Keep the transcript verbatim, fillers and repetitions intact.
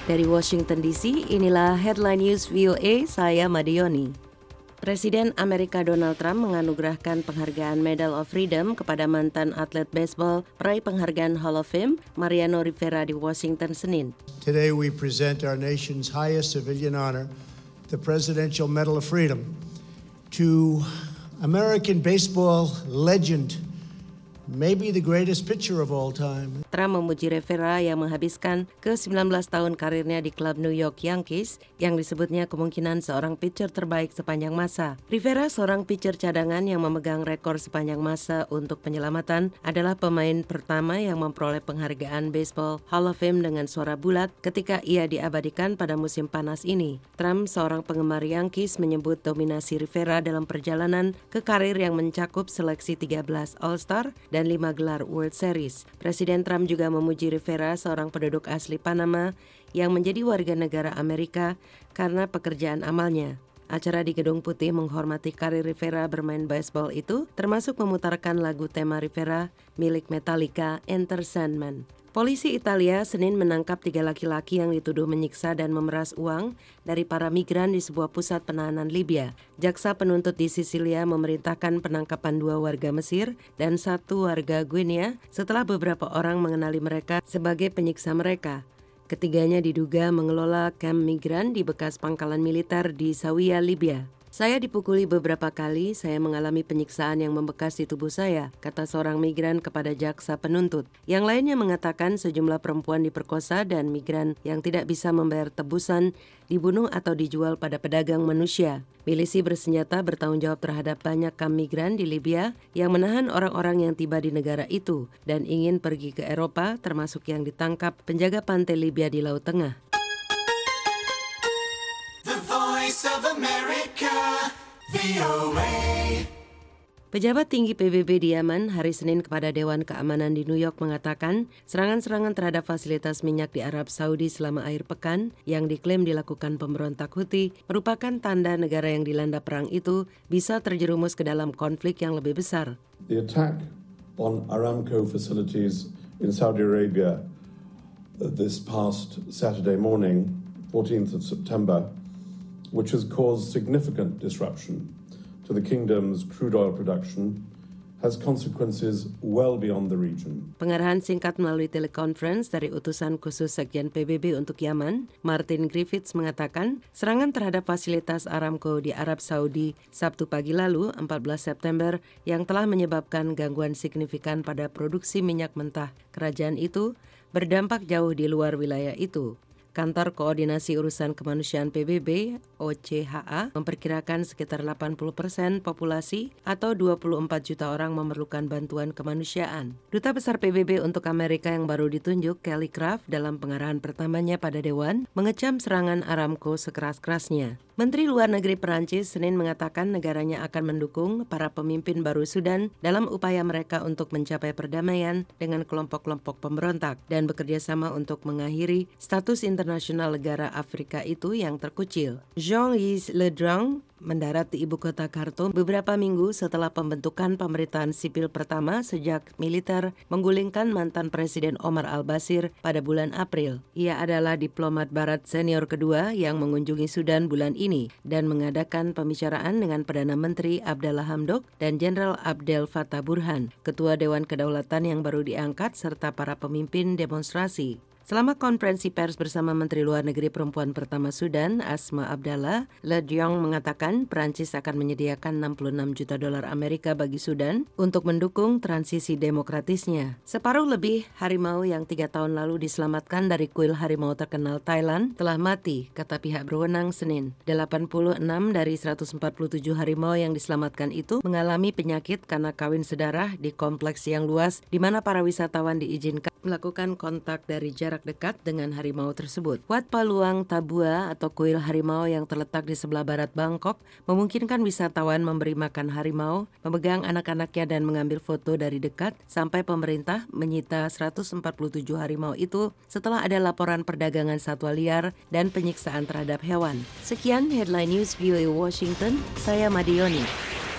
Dari Washington D C, inilah Headline News V O A, saya Madioni. Presiden Amerika Donald Trump menganugerahkan penghargaan Medal of Freedom kepada mantan atlet baseball peraih penghargaan Hall of Fame, Mariano Rivera di Washington, Senin. Today we present our nation's highest civilian honor, the Presidential Medal of Freedom, to American baseball legend, maybe the greatest pitcher of all time. Trump memuji Rivera yang menghabiskan ke sembilan belas tahun karirnya di klub New York Yankees yang disebutnya kemungkinan seorang pitcher terbaik sepanjang masa. Rivera, seorang pitcher cadangan yang memegang rekor sepanjang masa untuk penyelamatan, adalah pemain pertama yang memperoleh penghargaan Baseball Hall of Fame dengan suara bulat ketika ia diabadikan pada musim panas ini. Trump, seorang penggemar Yankees, menyebut dominasi Rivera dalam perjalanan ke karir yang mencakup seleksi tiga belas All-Star dan lima gelar World Series. Presiden Trump juga memuji Rivera, seorang penduduk asli Panama yang menjadi warga negara Amerika karena pekerjaan amalnya. Acara di Gedung Putih menghormati karir Rivera bermain baseball itu, termasuk memutarkan lagu tema Rivera milik Metallica, Enter Sandman. Polisi Italia Senin menangkap tiga laki-laki yang dituduh menyiksa dan memeras uang dari para migran di sebuah pusat penahanan Libya. Jaksa penuntut di Sisilia memerintahkan penangkapan dua warga Mesir dan satu warga Guinea setelah beberapa orang mengenali mereka sebagai penyiksa mereka. Ketiganya diduga mengelola kamp migran di bekas pangkalan militer di Zawiya, Libya. Saya dipukuli beberapa kali, saya mengalami penyiksaan yang membekas di tubuh saya, kata seorang migran kepada jaksa penuntut. Yang lainnya mengatakan sejumlah perempuan diperkosa dan migran yang tidak bisa membayar tebusan dibunuh atau dijual pada pedagang manusia. Milisi bersenjata bertanggung jawab terhadap banyak kamp migran di Libya yang menahan orang-orang yang tiba di negara itu dan ingin pergi ke Eropa, termasuk yang ditangkap penjaga pantai Libya di Laut Tengah. Of America, V O A. Pejabat tinggi P B B di Yaman hari Senin kepada Dewan Keamanan di New York mengatakan serangan-serangan terhadap fasilitas minyak di Arab Saudi selama akhir pekan yang diklaim dilakukan pemberontak Houthi merupakan tanda negara yang dilanda perang itu bisa terjerumus ke dalam konflik yang lebih besar. The attack on Aramco facilities in Saudi Arabia this past Saturday morning, fourteenth of September, which has caused significant disruption to the kingdom's crude oil production, has consequences well beyond the region. Pengarahan singkat melalui telekonferensi dari utusan khusus Sekjen P B B untuk Yaman, Martin Griffiths, mengatakan serangan terhadap fasilitas Aramco di Arab Saudi Sabtu pagi lalu, empat belas September, yang telah menyebabkan gangguan signifikan pada produksi minyak mentah kerajaan itu, berdampak jauh di luar wilayah itu. Kantor Koordinasi Urusan Kemanusiaan P B B, O C H A, memperkirakan sekitar delapan puluh persen populasi atau dua puluh empat juta orang memerlukan bantuan kemanusiaan. Duta Besar P B B untuk Amerika yang baru ditunjuk, Kelly Craft, dalam pengarahan pertamanya pada Dewan, mengecam serangan Aramco sekeras-kerasnya. Menteri Luar Negeri Perancis Senin mengatakan negaranya akan mendukung para pemimpin baru Sudan dalam upaya mereka untuk mencapai perdamaian dengan kelompok-kelompok pemberontak dan bekerja sama untuk mengakhiri status internasional negara Afrika itu yang terkucil. Jean-Yves Le Drian mendarat di ibu kota Khartoum beberapa minggu setelah pembentukan pemerintahan sipil pertama sejak militer menggulingkan mantan Presiden Omar al-Bashir pada bulan April. Ia adalah diplomat barat senior kedua yang mengunjungi Sudan bulan ini dan mengadakan pembicaraan dengan Perdana Menteri Abdallah Hamdok dan Jenderal Abdel Fattah Burhan, Ketua Dewan Kedaulatan yang baru diangkat, serta para pemimpin demonstrasi. Selama konferensi pers bersama Menteri Luar Negeri Perempuan Pertama Sudan, Asma Abdallah, Le Drian mengatakan Perancis akan menyediakan enam puluh enam juta dolar Amerika bagi Sudan untuk mendukung transisi demokratisnya. Separuh lebih harimau yang tiga tahun lalu diselamatkan dari kuil harimau terkenal Thailand telah mati, kata pihak berwenang Senin. delapan puluh enam dari seratus empat puluh tujuh harimau yang diselamatkan itu mengalami penyakit karena kawin sedarah di kompleks yang luas di mana para wisatawan diizinkan melakukan kontak dari jarak dekat dengan harimau tersebut. Wat Paluang Tabua atau kuil harimau yang terletak di sebelah barat Bangkok memungkinkan wisatawan memberi makan harimau, memegang anak-anaknya dan mengambil foto dari dekat sampai pemerintah menyita seratus empat puluh tujuh harimau itu setelah ada laporan perdagangan satwa liar dan penyiksaan terhadap hewan. Sekian Headline News V O A Washington, saya Madioni.